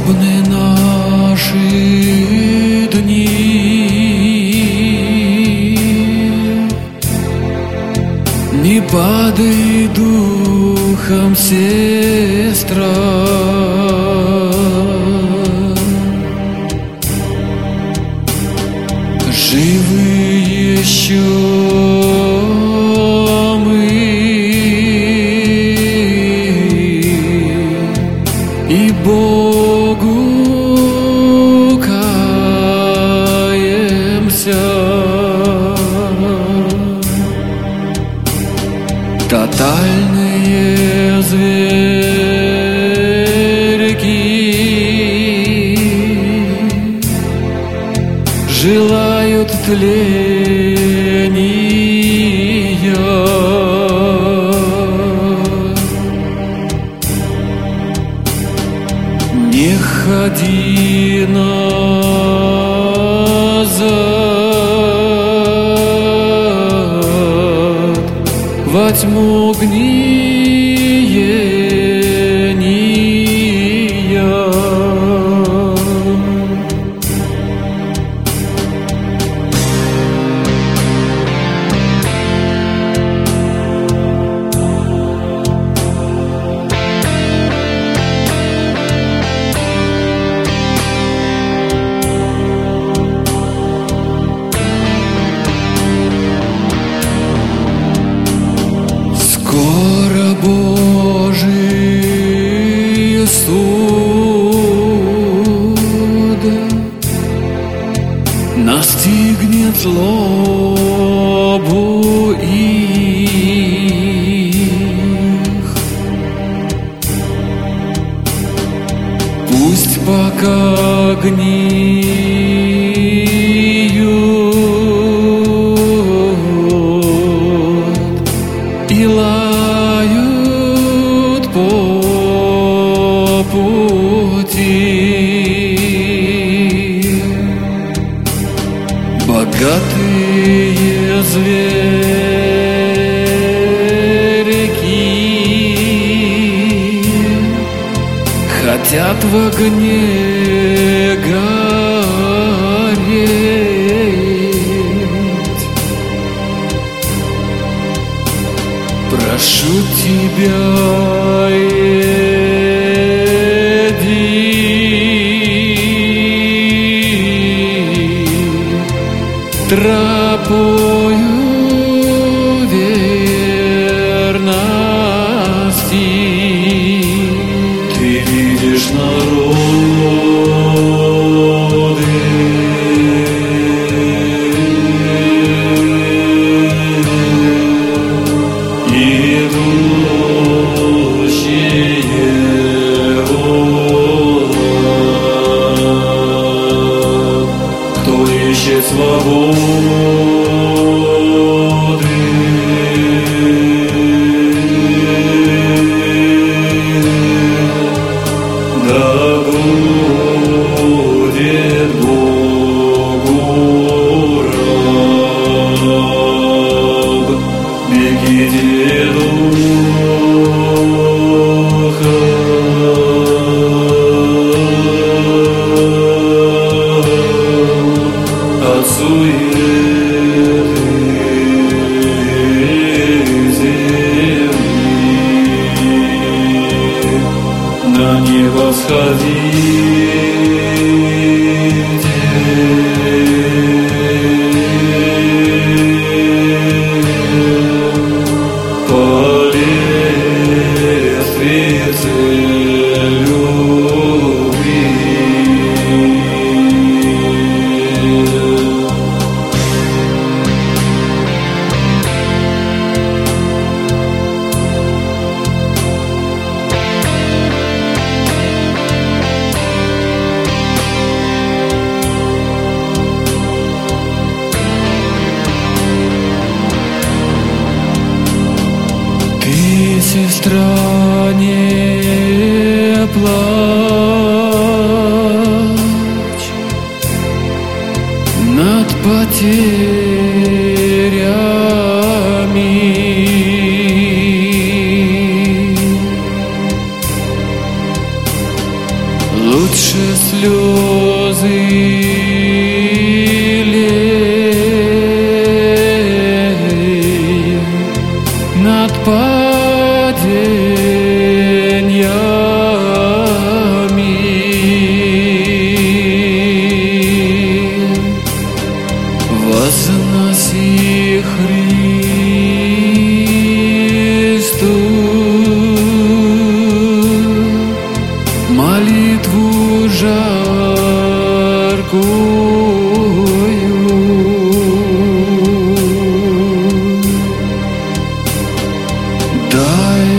Скорбны наши дни, не падай духом, сестра. Живы еще мы, и Богу каемся. Тотальные зверьки желают тления. Не ходи назад во тьму гниения. Скоро Божий суд настигнет злобу их. Пусть пока гниют и лают по пути, богатые зверьки хотят в огне гореть. Прошу тебя, иди, тропою верности. Ты видишь народы, ищет свободы. Да будет Богу раб, бегите духа. На небо сходите, по лестнице любви. Сестра, не плачь над потерями. Лучше слезы лей над падениями. Возноси Христу молитву жаркую, да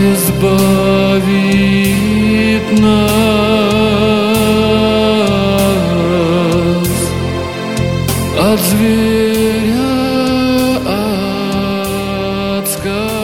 избавит нас от зверя адского.